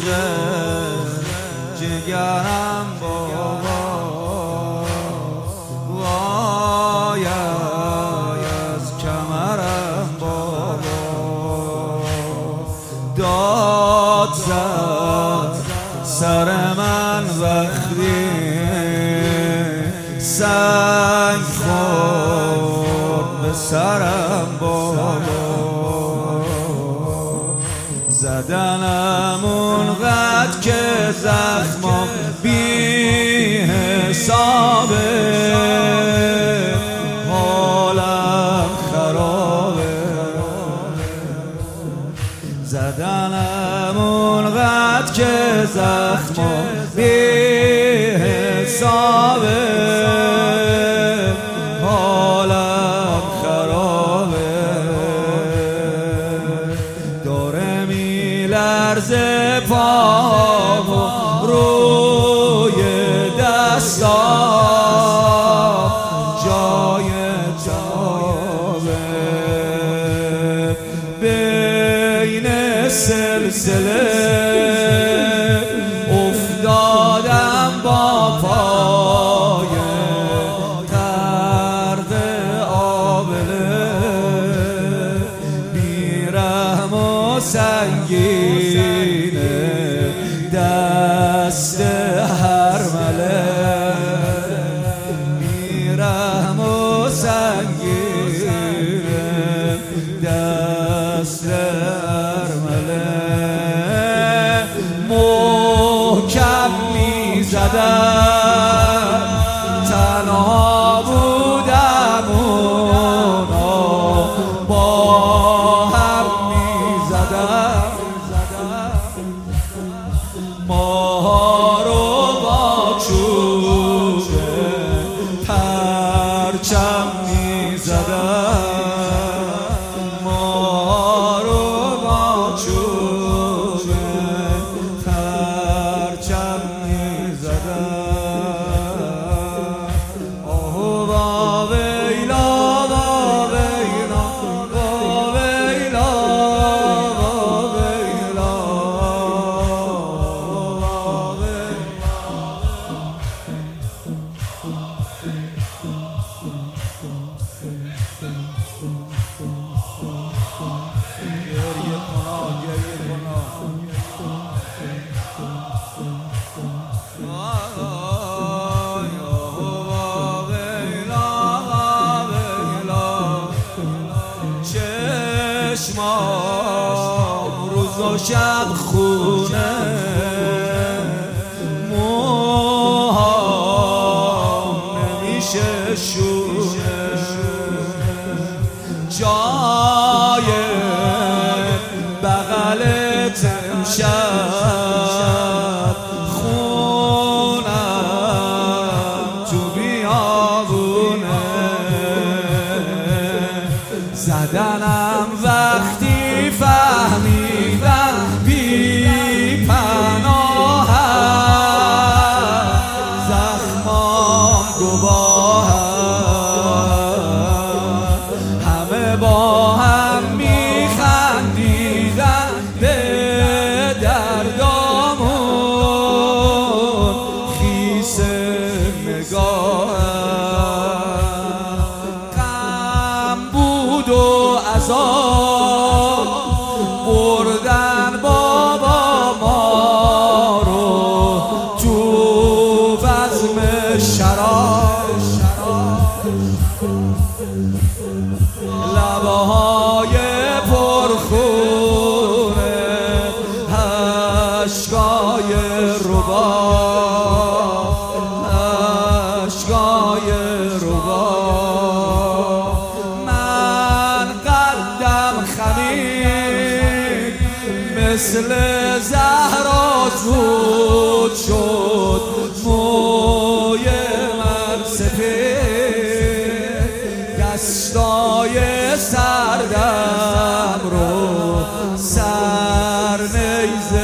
جگرم بابا، وای از کمرم بابا. داد زد سر من وقتی سنگ خورد به سرم بابا. زدنم اونقدر که زخمم بی حسابه، حالم خرابه. زدنم اونقدر که زخمم بی حسابه، حالم خرابه. داره میلرزه پام روی دستام، جای تابه. بین سلسله افتادم با پای غرق آبله، بیرحم و سنگینه دست هرمله، بیرحم و سنگینه دست هرمله. محکم میزدم تنها بودم، اونا با هم میزدم، ماها رو با چوب پرچم میزدم، ماها رو با چوب پرچم میزدم. آه با ویلا با ویلا با ویلا با ویلا با گریه کنا گریه کنا. چشمام روز و شب خونه، موهام نمیشه شونه، جای بغلت امشب خونم تو بیابونه. زدنم وقتی فهمیدم بی پناه، زخمام گواه، همه با هم میخندیدن به دردامون، خیس نگاه و عذاب بردن بابا ما رو تو بزم شراب. لبهای پرخونه اشکای رباب، اشکای رباب. مثل زهرا زود شد موی من سپید، دستای سردم رو سر نیزه